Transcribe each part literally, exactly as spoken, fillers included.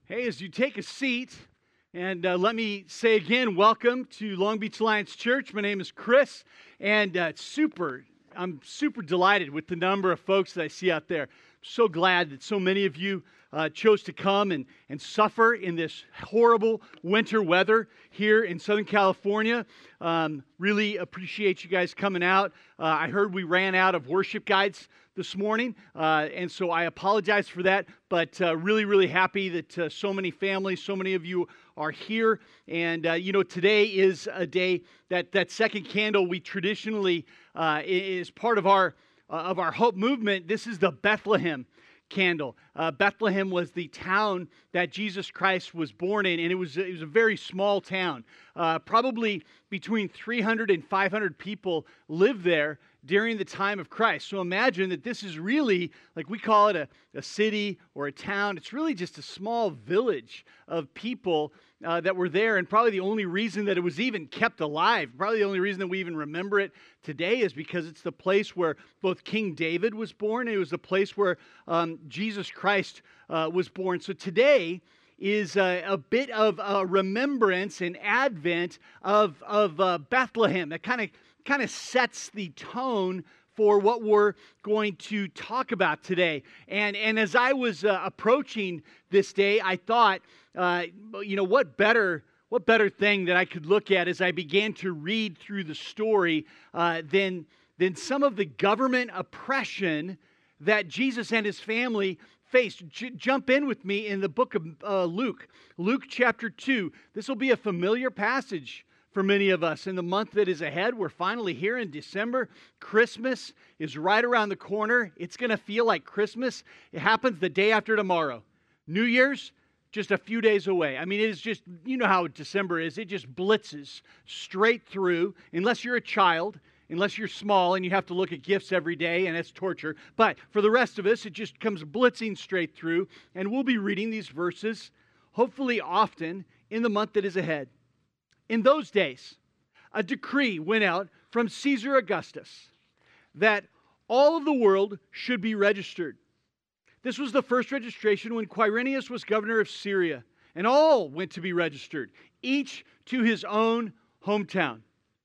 Hey, as you take a seat, and uh, let me say again, welcome to Long Beach Alliance Church. My name is Chris, and uh, it's super, I'm super delighted with the number of folks that I see out there. So glad that so many of you uh, chose to come and, and suffer in this horrible winter weather here in Southern California. Um, really appreciate you guys coming out. Uh, I heard we ran out of worship guides this morning, uh, and so I apologize for that, but uh, really, really happy that uh, so many families, so many of you are here, and uh, you know, today is a day that that second candle we traditionally uh, is part of our uh, of our hope movement. This is the Bethlehem candle. Uh, Bethlehem was the town that Jesus Christ was born in, and it was it was a very small town. Uh, probably between three hundred and five hundred people lived there during the time of Christ. So imagine that this is really, like we call it a, a city or a town. It's really just a small village of people uh, that were there, and probably the only reason that it was even kept alive, probably the only reason that we even remember it today is because it's the place where both King David was born, and it was the place where um, Jesus Christ uh, was born. So today is a, a bit of a remembrance and advent of, of uh, Bethlehem. That kind of kind of sets the tone for what we're going to talk about today. And, and as I was uh, approaching this day, I thought, uh, you know, what better what better thing that I could look at as I began to read through the story uh, than, than some of the government oppression that Jesus and his family faced. J- jump in with me in the book of uh, Luke. Luke chapter two. This will be a familiar passage for many of us in the month that is ahead. We're finally here in December. Christmas is right around the corner. It's going to feel like Christmas. It happens the day after tomorrow. New Year's, just a few days away. I mean, it is just, you know how December is. It just blitzes straight through, unless you're a child, unless you're small and you have to look at gifts every day, and it's torture. But for the rest of us, it just comes blitzing straight through, and we'll be reading these verses, hopefully often, in the month that is ahead. In those days, a decree went out from Caesar Augustus that all of the world should be registered. This was the first registration when Quirinius was governor of Syria, and all went to be registered, each to his own hometown.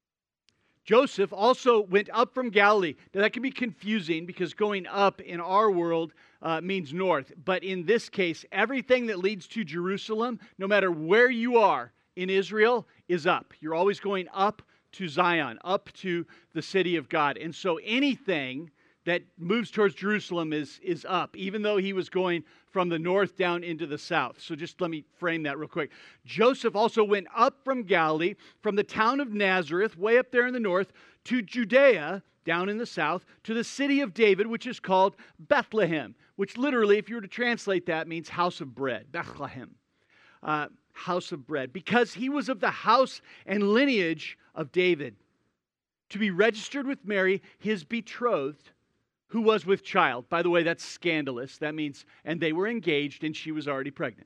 Joseph also went up from Galilee. Now that can be confusing because going up in our world uh, means north, but in this case, everything that leads to Jerusalem, no matter where you are in Israel, is up. You're always going up to Zion, up to the city of God. And so anything that moves towards Jerusalem is, is up, even though he was going from the north down into the south. So just let me frame that real quick. Joseph also went up from Galilee, from the town of Nazareth, way up there in the north, to Judea, down in the south, to the city of David, which is called Bethlehem, which literally, if you were to translate that, means house of bread. Bethlehem. Uh, house of bread, because he was of the house and lineage of David, to be registered with Mary, his betrothed, who was with child. By the way, that's scandalous. That means, and they were engaged and she was already pregnant.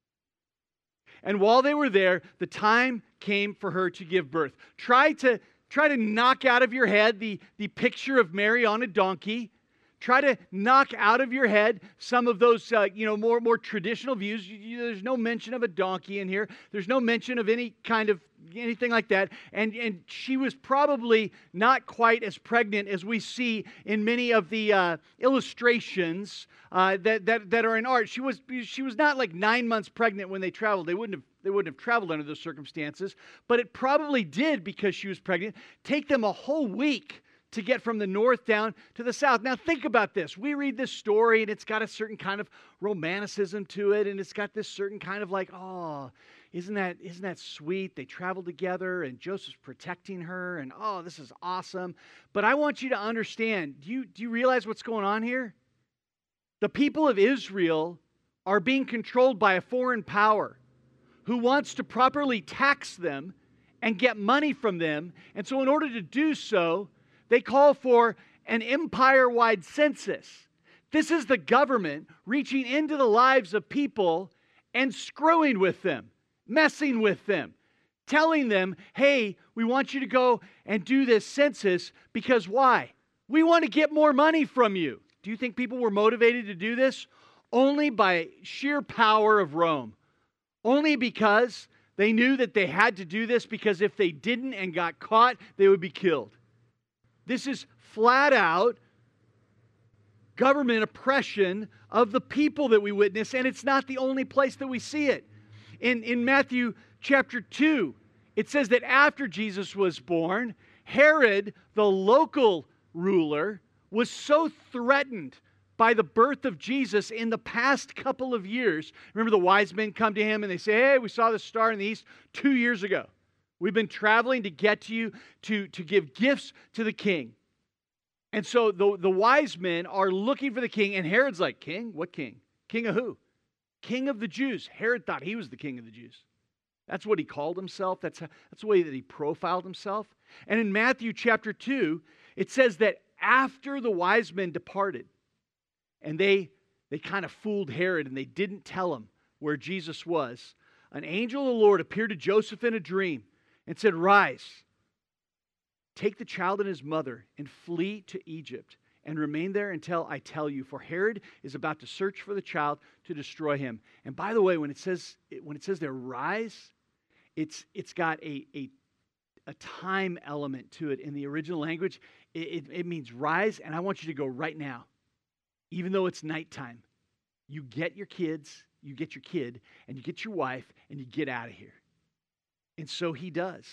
And while they were there, the time came for her to give birth. Try to, try to knock out of your head the, the picture of Mary on a donkey. Try to knock out of your head some of those, uh, you know, more more traditional views. You, you, there's no mention of a donkey in here. There's no mention of any kind of anything like that. And and she was probably not quite as pregnant as we see in many of the uh, illustrations uh, that that that are in art. She was she was not like nine months pregnant when they traveled. They wouldn't have. They wouldn't have traveled under those circumstances. But it probably did, because she was pregnant, take them a whole week to get from the north down to the south. Now think about this. We read this story and it's got a certain kind of romanticism to it, and it's got this certain kind of like, oh, isn't that isn't that sweet? They traveled together and Joseph's protecting her, and oh, this is awesome. But I want you to understand, do you, do you realize what's going on here? The people of Israel are being controlled by a foreign power who wants to properly tax them and get money from them. And so in order to do so, they call for an empire-wide census. This is the government reaching into the lives of people and screwing with them, messing with them, telling them, hey, we want you to go and do this census because why? We want to get more money from you. Do you think people were motivated to do this? Only by sheer power of Rome. only because they knew that they had to do this, because if they didn't and got caught, they would be killed. This is flat out government oppression of the people that we witness, and it's not the only place that we see it. In, in Matthew chapter two, it says that after Jesus was born, Herod, the local ruler, was so threatened by the birth of Jesus in the past couple of years. Remember, the wise men come to him and they say, hey, we saw the star in the east two years ago. We've been traveling to get to you to, to give gifts to the king. And so the, the wise men are looking for the king, and Herod's like, king? What king? King of who? King of the Jews. Herod thought he was the king of the Jews. That's what he called himself. That's, how, that's the way that he profiled himself. And in Matthew chapter two, it says that after the wise men departed, and they, they kind of fooled Herod, and they didn't tell him where Jesus was, an angel of the Lord appeared to Joseph in a dream and said, rise, take the child and his mother and flee to Egypt and remain there until I tell you, for Herod is about to search for the child to destroy him. And by the way, when it says when it says there, rise, it's it's got a a, a time element to it in the original language. It, it, it means rise, and I want you to go right now, even though it's nighttime. You get your kids, you get your kid, and you get your wife, and you get out of here. And so he does.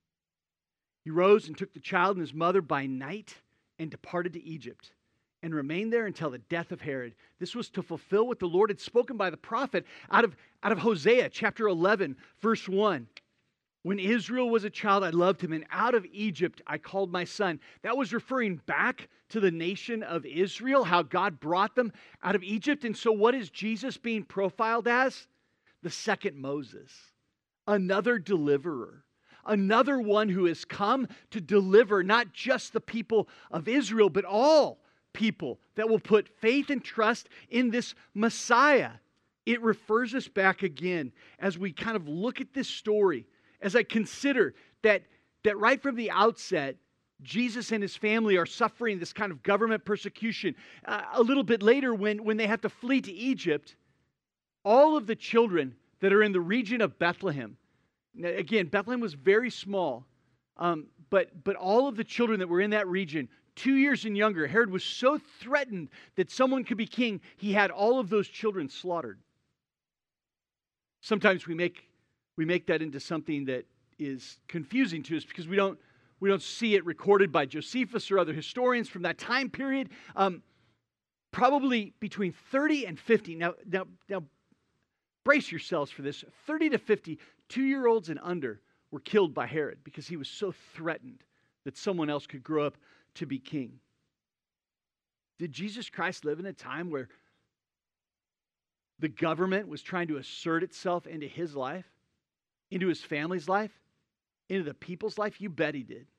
He rose and took the child and his mother by night and departed to Egypt and remained there until the death of Herod. This was to fulfill what the Lord had spoken by the prophet out of, out of Hosea chapter eleven, verse one. When Israel was a child, I loved him, and out of Egypt I called my son. That was referring back to the nation of Israel, how God brought them out of Egypt. And so what is Jesus being profiled as? The second Moses, another deliverer. Another one who has come to deliver not just the people of Israel, but all people that will put faith and trust in this Messiah. It refers us back again as we kind of look at this story, as I consider that, that right from the outset, Jesus and his family are suffering this kind of government persecution. Uh, a little bit later, when, when they have to flee to Egypt, all of the children that are in the region of Bethlehem, now, again, Bethlehem was very small, um, but, but all of the children that were in that region, two years and younger, Herod was so threatened that someone could be king, he had all of those children slaughtered. Sometimes we make, we make that into something that is confusing to us because we don't, we don't see it recorded by Josephus or other historians from that time period. Um, probably between thirty and fifty. Now, now, now, brace yourselves for this. thirty to fifty two-year-olds and under were killed by Herod because he was so threatened that someone else could grow up to be king. Did Jesus Christ live in a time where the government was trying to assert itself into his life, into his family's life, into the people's life? You bet he did.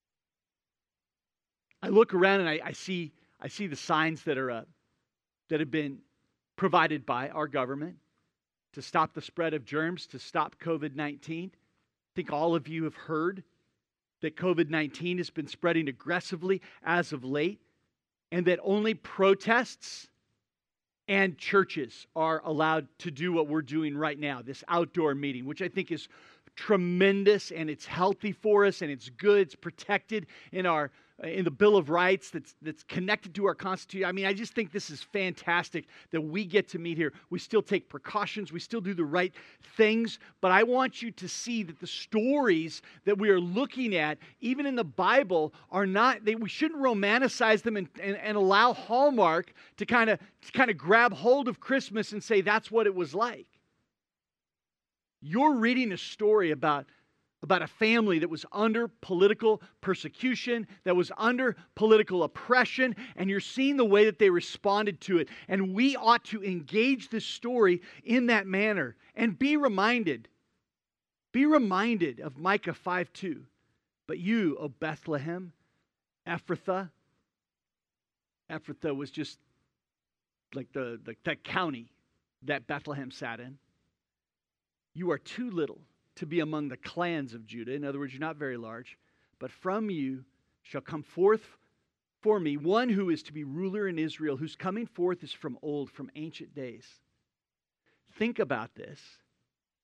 I look around and I, I see I see the signs that are up, that have been provided by our government to stop the spread of germs, to stop covid nineteen. I think all of you have heard that covid nineteen has been spreading aggressively as of late, and that only protests and churches are allowed to do what we're doing right now, this outdoor meeting, which I think is tremendous, and it's healthy for us, and it's good. It's protected in our in the Bill of Rights that's that's connected to our Constitution. I mean, I just think this is fantastic that we get to meet here. We still take precautions. We still do the right things. But I want you to see that the stories that we are looking at, even in the Bible, are not, they, we shouldn't romanticize them and, and, and allow Hallmark to kind of to kind of grab hold of Christmas and say that's what it was like. You're reading a story about about a family that was under political persecution, that was under political oppression, and you're seeing the way that they responded to it. And we ought to engage this story in that manner and be reminded, be reminded of Micah five two. But you, O Bethlehem, Ephrathah, Ephrathah was just like the, the that county that Bethlehem sat in. You are too little to be among the clans of Judah. In other words, you're not very large. But from you shall come forth for me one who is to be ruler in Israel, whose coming forth is from old, from ancient days. Think about this.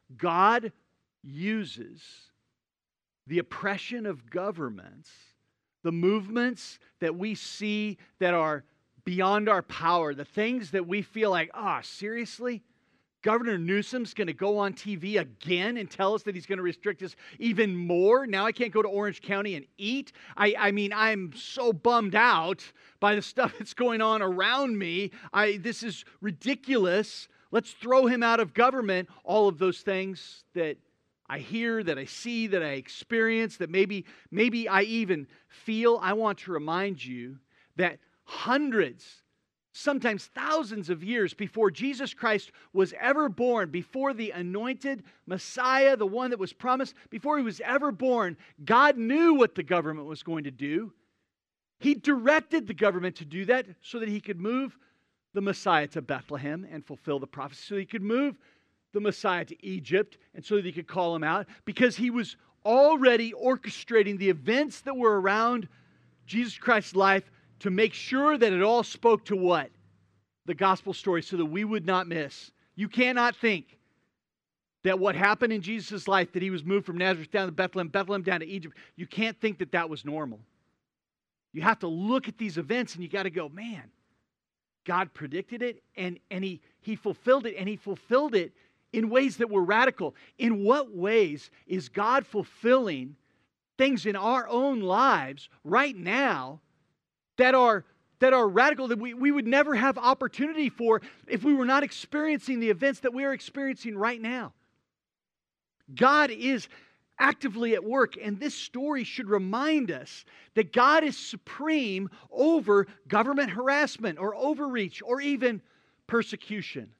God uses the oppression of governments, the movements that we see that are beyond our power, the things that we feel like, ah, oh, seriously? Governor Newsom's going to go on T V again and tell us that he's going to restrict us even more. Now I can't go to Orange County and eat. I, I mean, I'm so bummed out by the stuff that's going on around me. I, this is ridiculous. Let's throw him out of government. All of those things that I hear, that I see, that I experience, that maybe, maybe I even feel. I want to remind you that hundreds, sometimes thousands of years before Jesus Christ was ever born, before the anointed Messiah, the one that was promised, before he was ever born, God knew what the government was going to do. He directed the government to do that so that he could move the Messiah to Bethlehem and fulfill the prophecy, so he could move the Messiah to Egypt and so that he could call him out, because he was already orchestrating the events that were around Jesus Christ's life to make sure that it all spoke to what? The gospel story, so that we would not miss. You cannot think that what happened in Jesus' life, that he was moved from Nazareth down to Bethlehem, Bethlehem down to Egypt, you can't think that that was normal. You have to look at these events and you got to go, man, God predicted it and, and he, he fulfilled it, and he fulfilled it in ways that were radical. In what ways is God fulfilling things in our own lives right now that are, that are radical, that we, we would never have opportunity for if we were not experiencing the events that we are experiencing right now? God is actively at work, and this story should remind us that God is supreme over government harassment or overreach or even persecution.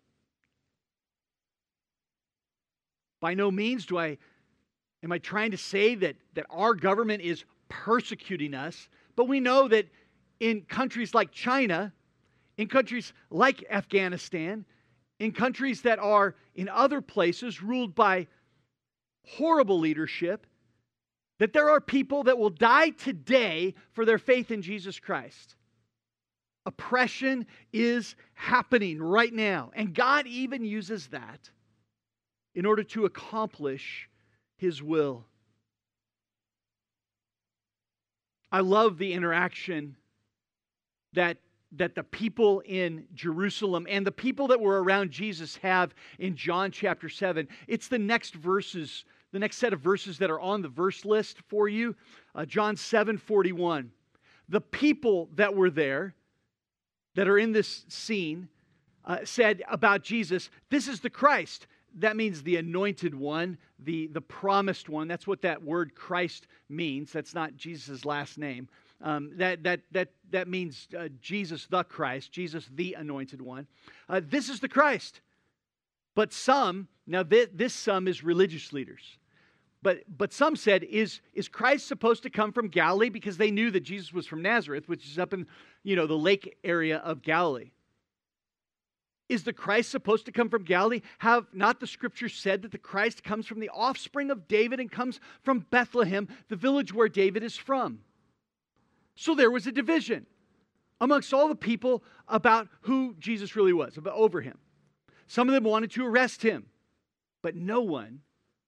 By no means do I, am I trying to say that, that our government is persecuting us, but we know that in countries like China, in countries like Afghanistan, in countries that are in other places ruled by horrible leadership, that there are people that will die today for their faith in Jesus Christ. Oppression is happening right now, and God even uses that in order to accomplish His will. I love the interaction that, that the people in Jerusalem and the people that were around Jesus have in John chapter seven. It's the next verses, the next set of verses that are on the verse list for you. Uh, John seven forty-one. The people that were there, that are in this scene, uh, said about Jesus, "This is the Christ." That means the anointed one, the, the promised one. That's what that word Christ means. That's not Jesus' last name. Um, that, that, that, that means uh, Jesus the Christ, Jesus the anointed one. Uh, this is the Christ. But some, now th- this some is religious leaders. But, but some said, is, is Christ supposed to come from Galilee? Because they knew that Jesus was from Nazareth, which is up in, you know, the lake area of Galilee. Is the Christ supposed to come from Galilee? Have not the Scriptures said that the Christ comes from the offspring of David and comes from Bethlehem, the village where David is from? So there was a division amongst all the people about who Jesus really was, about over him. Some of them wanted to arrest him, but no one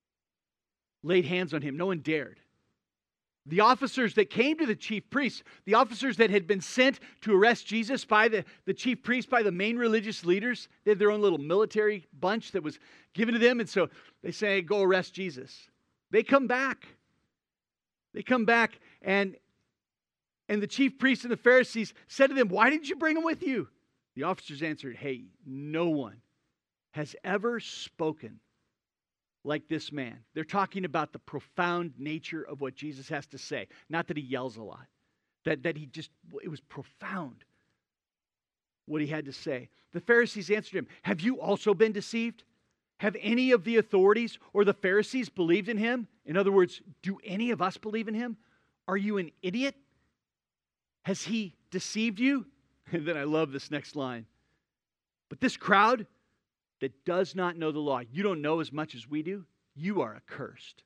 laid hands on him. No one dared. The officers that came to the chief priests, the officers that had been sent to arrest Jesus by the, the chief priests, by the main religious leaders, they had their own little military bunch that was given to them. And so they say, go arrest Jesus. They come back. They come back and, and the chief priests and the Pharisees said to them, why didn't you bring him with you? The officers answered, hey, no one has ever spoken like this man. They're talking about the profound nature of what Jesus has to say. Not that he yells a lot. That, that he just, it was profound what he had to say. The Pharisees answered him, have you also been deceived? Have any of the authorities or the Pharisees believed in him? In other words, do any of us believe in him? Are you an idiot? Has he deceived you? And then I love this next line. But this crowd that does not know the law, you don't know as much as we do, you are accursed.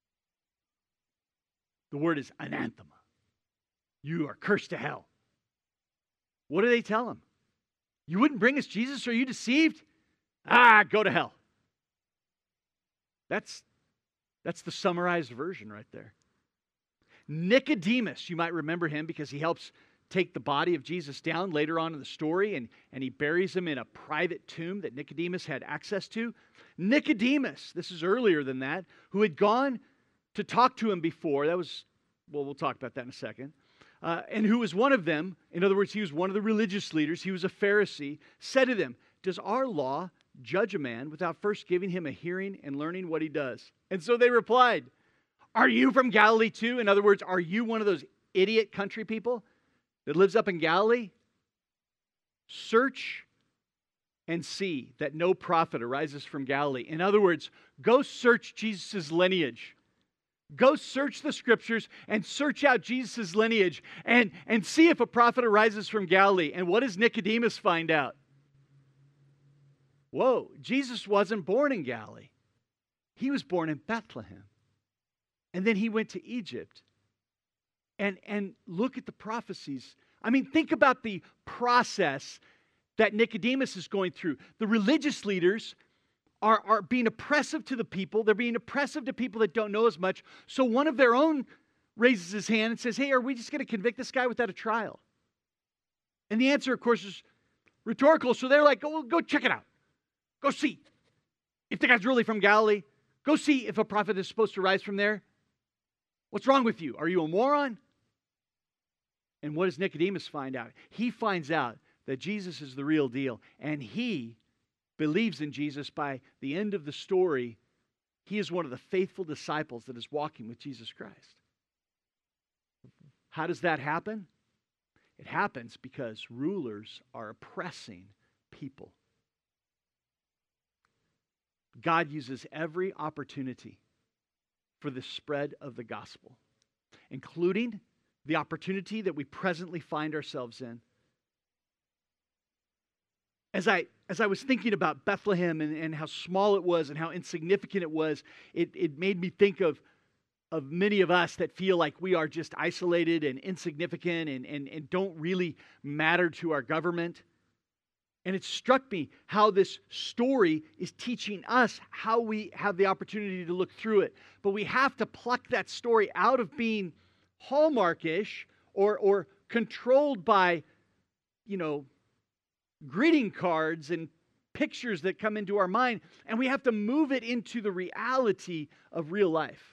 The word is anathema. You are cursed to hell. What do they tell him? You wouldn't bring us Jesus? Are you deceived? Ah, go to hell. That's, that's the summarized version right there. Nicodemus, you might remember him because he helps take the body of Jesus down later on in the story, and, and he buries him in a private tomb that Nicodemus had access to. Nicodemus, this is earlier than that, who had gone to talk to him before. That was, well, we'll talk about that in a second. Uh, and who was one of them, in other words, he was one of the religious leaders, he was a Pharisee, said to them, does our law judge a man without first giving him a hearing and learning what he does? And so they replied, are you from Galilee too? In other words, are you one of those idiot country people that lives up in Galilee? Search and see that no prophet arises from Galilee. In other words, go search Jesus' lineage. Go search the scriptures and search out Jesus' lineage and, and see if a prophet arises from Galilee. And what does Nicodemus find out? Whoa, Jesus wasn't born in Galilee. He was born in Bethlehem. And then he went to Egypt. And, and look at the prophecies. I mean, think about the process that Nicodemus is going through. The religious leaders are, are being oppressive to the people. They're being oppressive to people that don't know as much. So one of their own raises his hand and says, hey, are we just going to convict this guy without a trial? And the answer, of course, is rhetorical. So they're like, go, go check it out. Go see if the guy's really from Galilee. Go see if a prophet is supposed to rise from there. What's wrong with you? Are you a moron? And what does Nicodemus find out? He finds out that Jesus is the real deal. And he believes in Jesus. By the end of the story, he is one of the faithful disciples that is walking with Jesus Christ. How does that happen? It happens because rulers are oppressing people. God uses every opportunity for the spread of the gospel, including the opportunity that we presently find ourselves in. As I, as I was thinking about Bethlehem and, and how small it was and how insignificant it was, it, it made me think of, of many of us that feel like we are just isolated and insignificant and, and, and don't really matter to our government. And it struck me how this story is teaching us how we have the opportunity to look through it. But we have to pluck that story out of being Hallmarkish or, or controlled by, you know, greeting cards and pictures that come into our mind, and we have to move it into the reality of real life.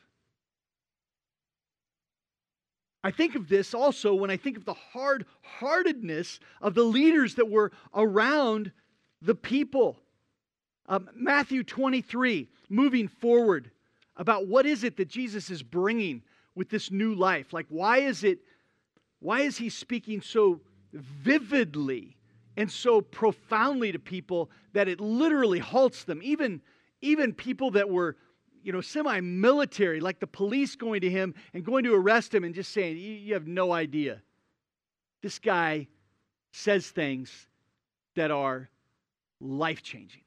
I think of this also when I think of the hard-heartedness of the leaders that were around the people. Um, Matthew twenty-three, moving forward, about what is it that Jesus is bringing with this new life? Like, why is it, why is he speaking so vividly and so profoundly to people that it literally halts them? Even, even people that were, you know, semi-military, like the police going to him and going to arrest him and just saying, you, you have no idea. This guy says things that are life-changing.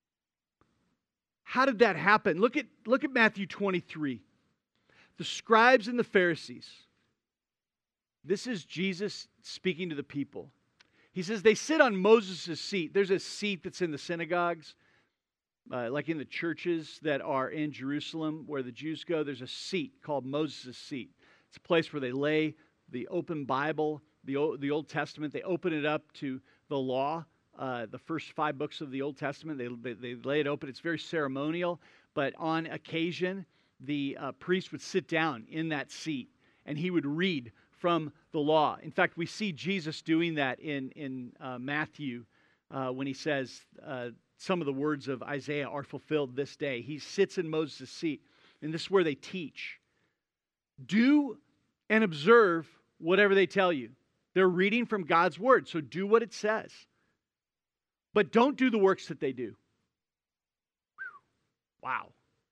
How did that happen? Look at, look at Matthew twenty-three. The scribes and the Pharisees. This is Jesus speaking to the people. He says they sit on Moses' seat. There's a seat that's in the synagogues. Uh, like in the churches that are in Jerusalem where the Jews go, there's a seat called Moses' seat. It's a place where they lay the open Bible, the Old, the Old Testament. They open it up to the law, uh, the first five books of the Old Testament. They, they, they lay it open. It's very ceremonial, but on occasion, the uh, priest would sit down in that seat and he would read from the law. In fact, we see Jesus doing that in, in uh, Matthew uh, when he says, uh, some of the words of Isaiah are fulfilled this day. He sits in Moses' seat, and this is where they teach. Do and observe whatever they tell you. They're reading from God's word, so do what it says. But don't do the works that they do. Wow.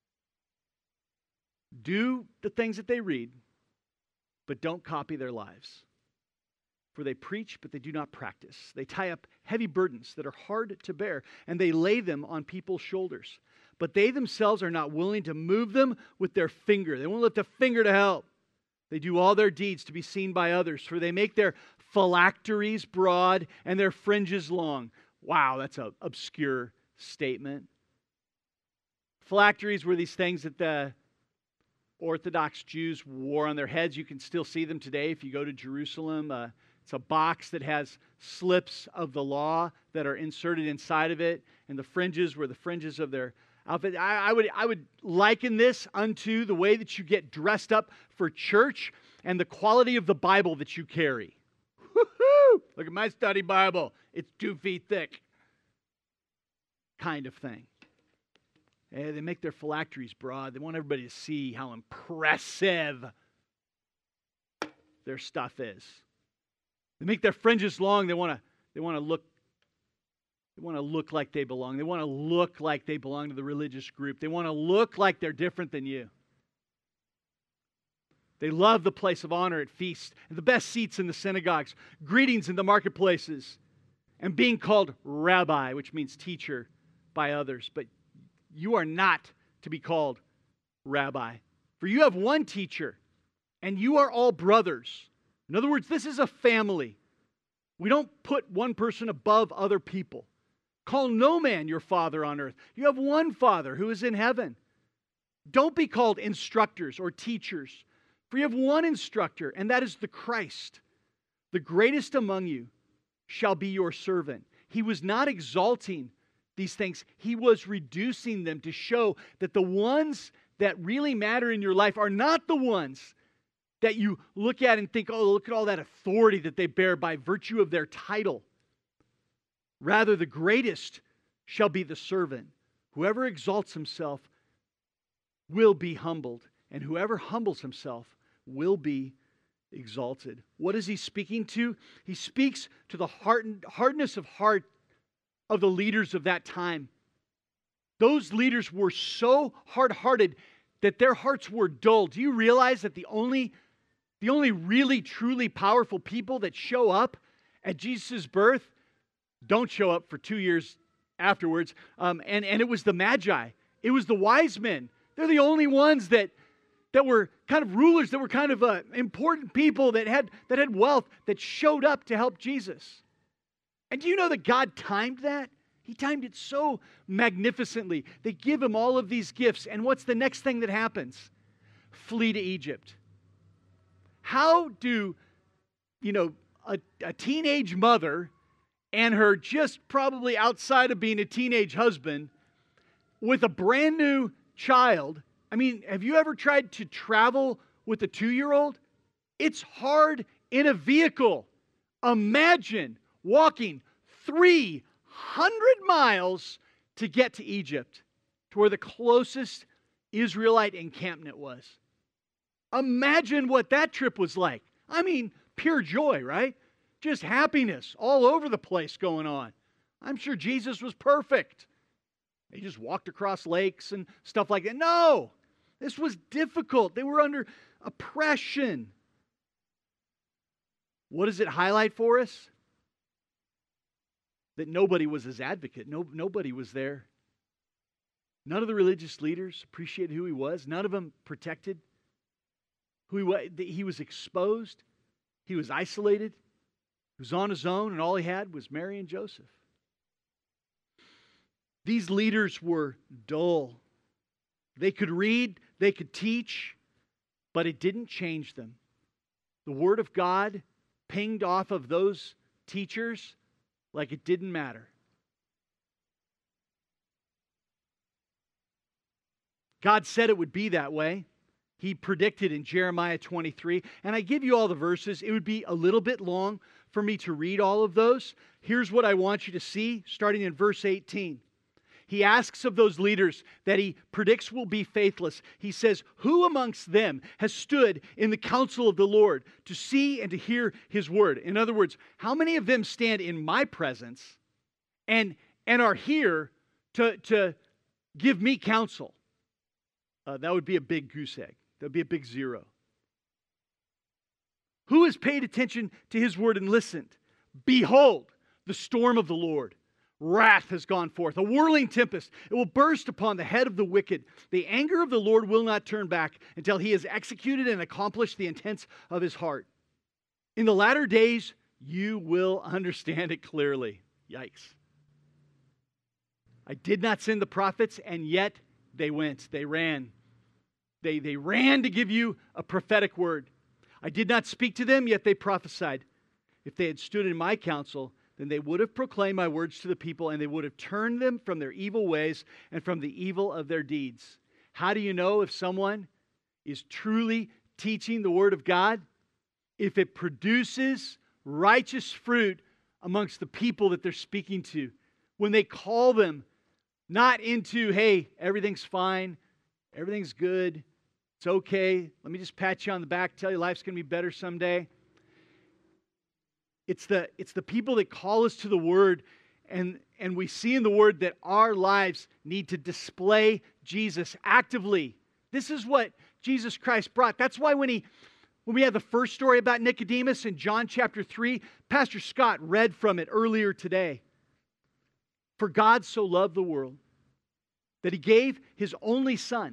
Do the things that they read, but don't copy their lives. For they preach, but they do not practice. They tie up heavy burdens that are hard to bear, and they lay them on people's shoulders. But they themselves are not willing to move them with their finger. They won't lift a finger to help. They do all their deeds to be seen by others, for they make their phylacteries broad and their fringes long. Wow, that's an obscure statement. Phylacteries were these things that the Orthodox Jews wore on their heads. You can still see them today if you go to Jerusalem. Uh, it's a box that has slips of the law that are inserted inside of it, and the fringes were the fringes of their outfit. I, I would I would liken this unto the way that you get dressed up for church and the quality of the Bible that you carry. Woo-hoo! Look at my study Bible. It's two feet thick. Kind of thing. And they make their phylacteries broad. They want everybody to see how impressive their stuff is. They make their fringes long. They want to they want to look they want to look like they belong. They want to look like they belong to the religious group. They want to look like they're different than you. They love the place of honor at feasts, and the best seats in the synagogues, greetings in the marketplaces, and being called rabbi, which means teacher, by others. But you are not to be called rabbi, for you have one teacher, and you are all brothers. In other words, this is a family. We don't put one person above other people. Call no man your father on earth. You have one Father who is in heaven. Don't be called instructors or teachers, for you have one instructor, and that is the Christ. The greatest among you shall be your servant. He was not exalting these things. He was reducing them to show that the ones that really matter in your life are not the ones that you look at and think, oh, look at all that authority that they bear by virtue of their title. Rather, the greatest shall be the servant. Whoever exalts himself will be humbled, and whoever humbles himself will be exalted. What is he speaking to? He speaks to the hardened, hardness of heart of the leaders of that time. Those leaders were so hard-hearted that their hearts were dull. Do you realize that the only, the only really, truly powerful people that show up at Jesus' birth don't show up for two years afterwards? Um, and, and it was the Magi. It was the wise men. They're the only ones that, that were kind of rulers, that were kind of uh, important people that had, that had wealth, that showed up to help Jesus. And do you know that God timed that? He timed it so magnificently. They give him all of these gifts. And what's the next thing that happens? Flee to Egypt. How do, you know, a, a teenage mother and her just probably outside of being a teenage husband with a brand new child? I mean, have you ever tried to travel with a two-year-old? It's hard in a vehicle. Imagine walking three hundred miles to get to Egypt, to where the closest Israelite encampment was. Imagine what that trip was like. I mean, pure joy, right? Just happiness all over the place going on. I'm sure Jesus was perfect. He just walked across lakes and stuff like that. No, this was difficult. They were under oppression. What does it highlight for us? That nobody was his advocate. No, nobody was there. None of the religious leaders appreciated who he was. None of them protected who he was. He was exposed. He was isolated. He was on his own, and all he had was Mary and Joseph. These leaders were dull. They could read, they could teach, but it didn't change them. The Word of God pinged off of those teachers like it didn't matter. God said it would be that way. He predicted in Jeremiah twenty-three. And I give you all the verses. It would be a little bit long for me to read all of those. Here's what I want you to see, starting in verse eighteen. He asks of those leaders that he predicts will be faithless. He says, who amongst them has stood in the counsel of the Lord to see and to hear his word? In other words, how many of them stand in my presence and, and are here to, to give me counsel? Uh, that would be a big goose egg. That would be a big zero. Who has paid attention to his word and listened? Behold, the storm of the Lord. Wrath has gone forth, a whirling tempest. It will burst upon the head of the wicked. The anger of the Lord will not turn back until he has executed and accomplished the intents of his heart. In the latter days, you will understand it clearly. Yikes. I did not send the prophets, and yet they went, they ran. They, they ran to give you a prophetic word. I did not speak to them, yet they prophesied. If they had stood in my counsel, then they would have proclaimed my words to the people, and they would have turned them from their evil ways and from the evil of their deeds. How do you know if someone is truly teaching the word of God? If it produces righteous fruit amongst the people that they're speaking to. When they call them not into, hey, everything's fine, everything's good, it's okay, let me just pat you on the back, tell you life's going to be better someday. It's the, it's the people that call us to the Word, and, and we see in the Word that our lives need to display Jesus actively. This is what Jesus Christ brought. That's why when he, when we had the first story about Nicodemus in John chapter three, Pastor Scott read from it earlier today. For God so loved the world that He gave His only Son,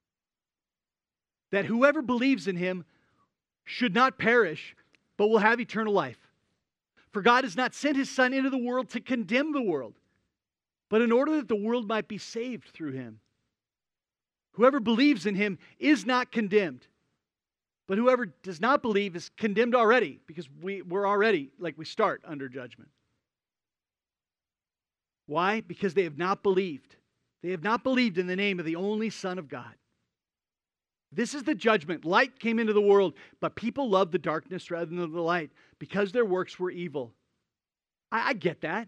that whoever believes in Him should not perish, but will have eternal life. For God has not sent His Son into the world to condemn the world, but in order that the world might be saved through Him. Whoever believes in Him is not condemned, but whoever does not believe is condemned already, because we, we're already, like we start, under judgment. Why? Because they have not believed. They have not believed in the name of the only Son of God. This is the judgment. Light came into the world, but people loved the darkness rather than the light because their works were evil. I, I get that.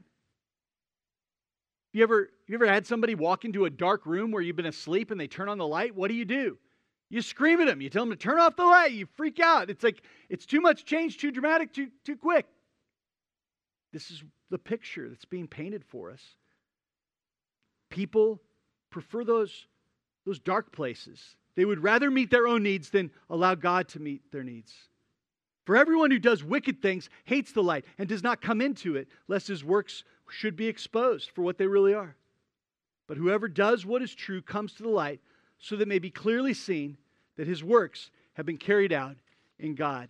You ever, you ever had somebody walk into a dark room where you've been asleep and they turn on the light? What do you do? You scream at them. You tell them to turn off the light. You freak out. It's like, it's too much change, too dramatic, too, too quick. This is the picture that's being painted for us. People prefer those, those dark places. They would rather meet their own needs than allow God to meet their needs. For everyone who does wicked things hates the light and does not come into it, lest his works should be exposed for what they really are. But whoever does what is true comes to the light, so that it may be clearly seen that his works have been carried out in God.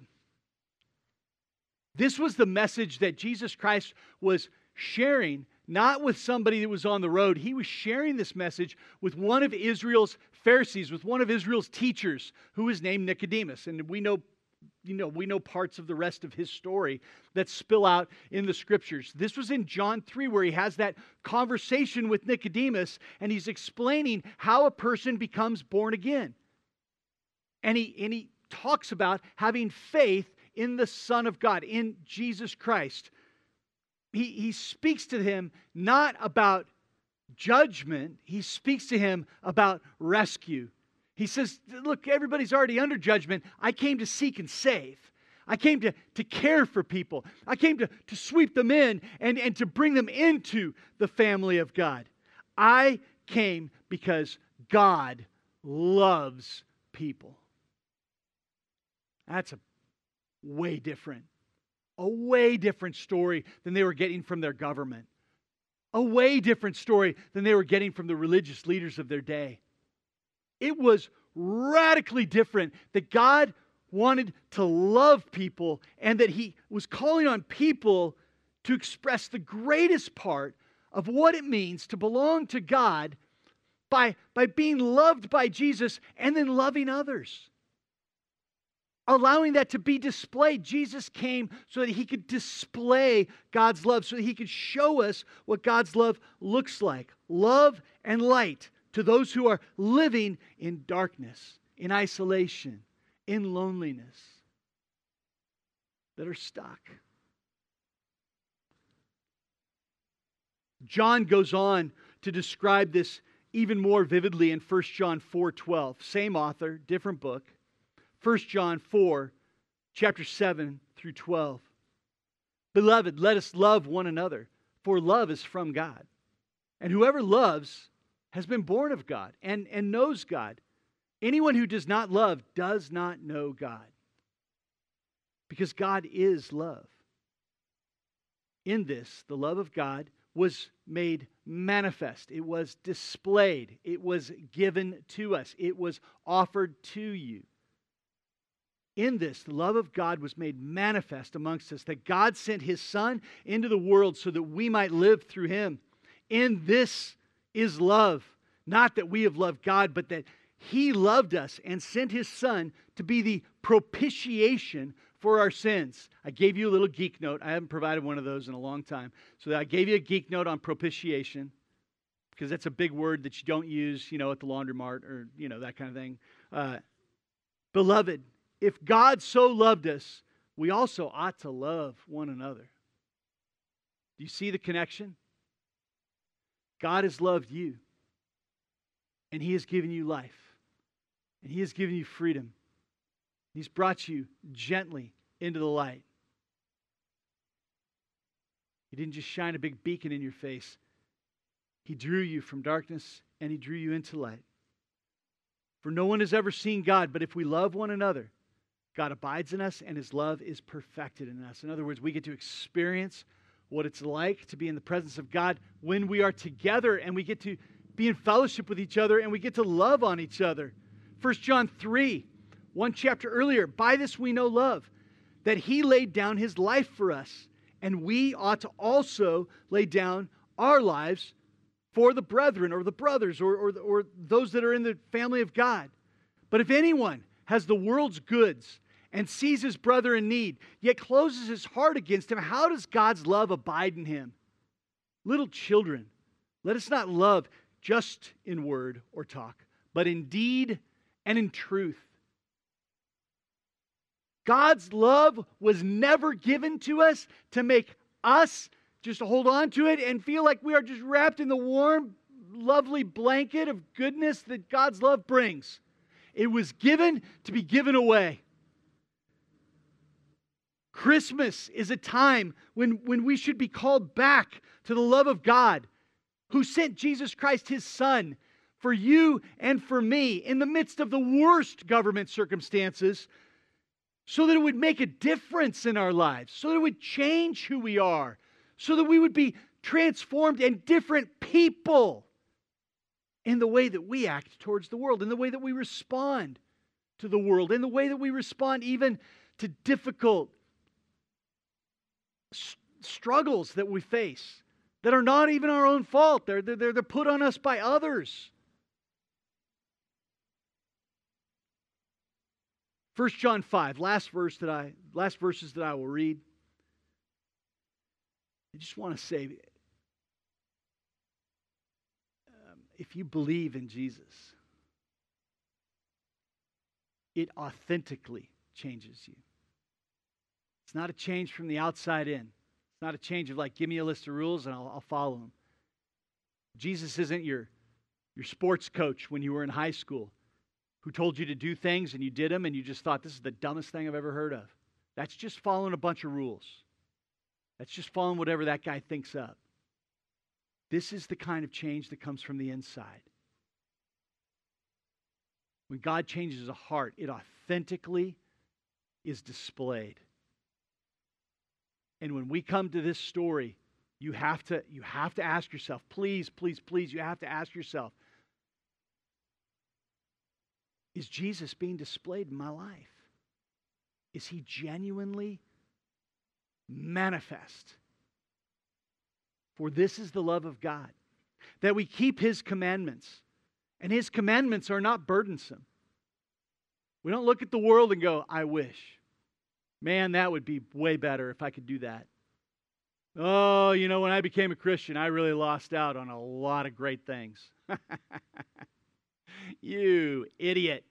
This was the message that Jesus Christ was sharing, not with somebody that was on the road. He was sharing this message with one of Israel's Pharisees, with one of Israel's teachers, who was named Nicodemus. And we know, you know, we know parts of the rest of his story that spill out in the Scriptures. This was in John three, where he has that conversation with Nicodemus, and he's explaining how a person becomes born again. And he, and he talks about having faith in the Son of God, in Jesus Christ. He, he speaks to him not about judgment. He speaks to him about rescue. He says, look, everybody's already under judgment. I came to seek and save. I came to, to care for people. I came to, to sweep them in and, and to bring them into the family of God. I came because God loves people. That's a way different, a way different story than they were getting from their government. A way different story than they were getting from the religious leaders of their day. It was radically different that God wanted to love people and that He was calling on people to express the greatest part of what it means to belong to God by, by being loved by Jesus and then loving others. Allowing that to be displayed. Jesus came so that He could display God's love, so that He could show us what God's love looks like. Love and light to those who are living in darkness, in isolation, in loneliness, that are stuck. John goes on to describe this even more vividly in First John four twelve. Same author, different book. First John four, chapter seven through twelve. Beloved, let us love one another, for love is from God. And whoever loves has been born of God and, and knows God. Anyone who does not love does not know God, because God is love. In this, the love of God was made manifest. It was displayed. It was given to us. It was offered to you. In this, the love of God was made manifest amongst us, that God sent His Son into the world so that we might live through Him. In this is love, Not that we have loved God, but that He loved us and sent His Son to be the propitiation for our sins. I gave you a little geek note. I haven't provided one of those in a long time. So I gave you a geek note on propitiation, because that's a big word that you don't use, you know, at the laundromat or, you know, that kind of thing. Uh, Beloved, if God so loved us, we also ought to love one another. Do you see the connection? God has loved you, and He has given you life, and He has given you freedom. He's brought you gently into the light. He didn't just shine a big beacon in your face. He drew you from darkness, and He drew you into light. For no one has ever seen God, but if we love one another, God abides in us, and His love is perfected in us. In other words, we get to experience what it's like to be in the presence of God when we are together, and we get to be in fellowship with each other, and we get to love on each other. First John three, one chapter earlier, by this we know love, that He laid down His life for us, and we ought to also lay down our lives for the brethren or the brothers or, or, or those that are in the family of God. But if anyone has the world's goods and sees his brother in need, yet closes his heart against him, how does God's love abide in him? Little children, let us not love just in word or talk, but in deed and in truth. God's love was never given to us to make us just hold on to it and feel like we are just wrapped in the warm, lovely blanket of goodness that God's love brings. It was given to be given away. Christmas is a time when, when we should be called back to the love of God, who sent Jesus Christ, His Son, for you and for me in the midst of the worst government circumstances, so that it would make a difference in our lives, so that it would change who we are, so that we would be transformed and different people in the way that we act towards the world, in the way that we respond to the world, in the way that we respond even to difficult s- struggles that we face that are not even our own fault. They're, they're, they're put on us by others. First John five, last verse that I, last verses that I will read. I just want to say, um, if you believe in Jesus, it authentically changes you. It's not a change from the outside in. It's not a change of like, give me a list of rules and I'll, I'll follow them. Jesus isn't your, your sports coach when you were in high school who told you to do things and you did them and you just thought, this is the dumbest thing I've ever heard of. That's just following a bunch of rules. That's just following whatever that guy thinks up. This is the kind of change that comes from the inside. When God changes a heart, it authentically is displayed. And when we come to this story, you have to, you have to ask yourself, please, please, please, you have to ask yourself, is Jesus being displayed in my life? Is He genuinely manifest? For this is the love of God, that we keep His commandments. And His commandments are not burdensome. We don't look at the world and go, I wish. Man, that would be way better if I could do that. Oh, you know, when I became a Christian, I really lost out on a lot of great things. You idiot.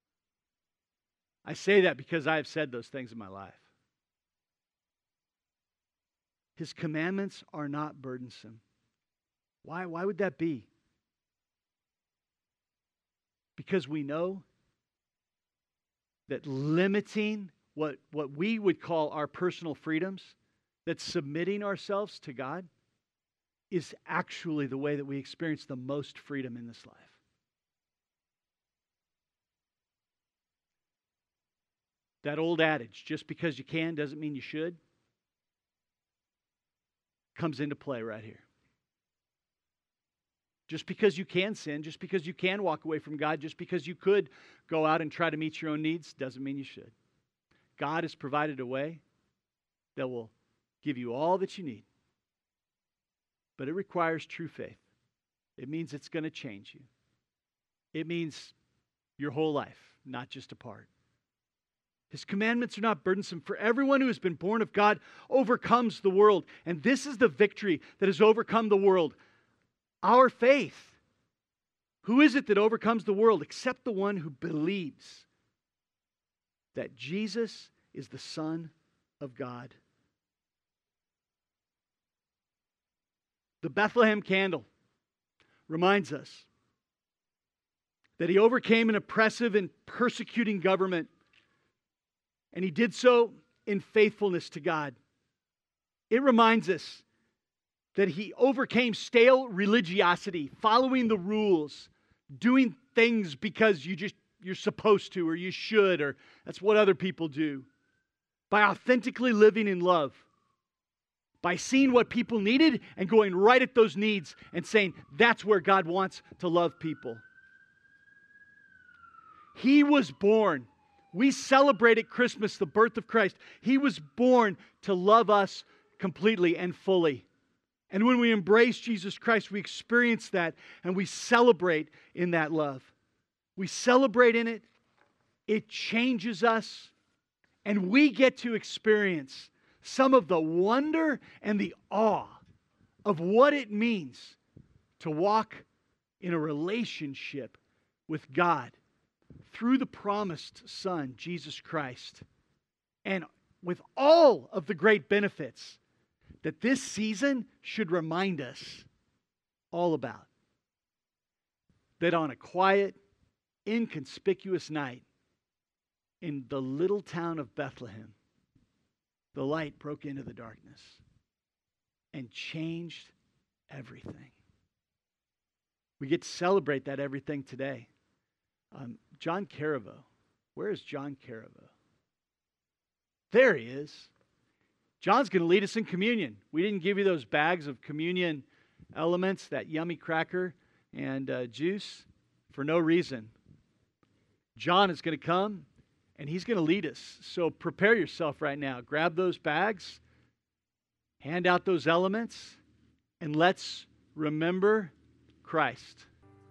I say that because I have said those things in my life. His commandments are not burdensome. Why? Why would that be? Because we know that limiting what, what we would call our personal freedoms, that submitting ourselves to God, is actually the way that we experience the most freedom in this life. That old adage, just because you can doesn't mean you should, comes into play right here. Just because you can sin, just because you can walk away from God, just because you could go out and try to meet your own needs, doesn't mean you should. God has provided a way that will give you all that you need. But it requires true faith. It means it's going to change you. It means your whole life, not just a part. His commandments are not burdensome, for everyone who has been born of God overcomes the world. And this is the victory that has overcome the world, our faith. Who is it that overcomes the world except the one who believes that Jesus is the Son of God? The Bethlehem candle reminds us that he overcame an oppressive and persecuting government, and he did so in faithfulness to God. It reminds us that he overcame stale religiosity, following the rules, doing things because you just you're supposed to, or you should, or that's what other people do, by authentically living in love, by seeing what people needed and going right at those needs and saying, that's where God wants to love people. He was born. We celebrate at Christmas the birth of Christ. He was born to love us completely and fully. And when we embrace Jesus Christ, we experience that and we celebrate in that love. We celebrate in it. It changes us. And we get to experience some of the wonder and the awe of what it means to walk in a relationship with God through the promised Son, Jesus Christ, and with all of the great benefits that this season should remind us all about. That on a quiet, inconspicuous night in the little town of Bethlehem, the light broke into the darkness and changed everything. We get to celebrate that everything today. Um, John Caraveau. Where is John Caraveau? There he is. John's going to lead us in communion. We didn't give you those bags of communion elements, that yummy cracker and uh, juice, for no reason. John is going to come and he's going to lead us. So prepare yourself right now. Grab those bags, hand out those elements, and let's remember Christ.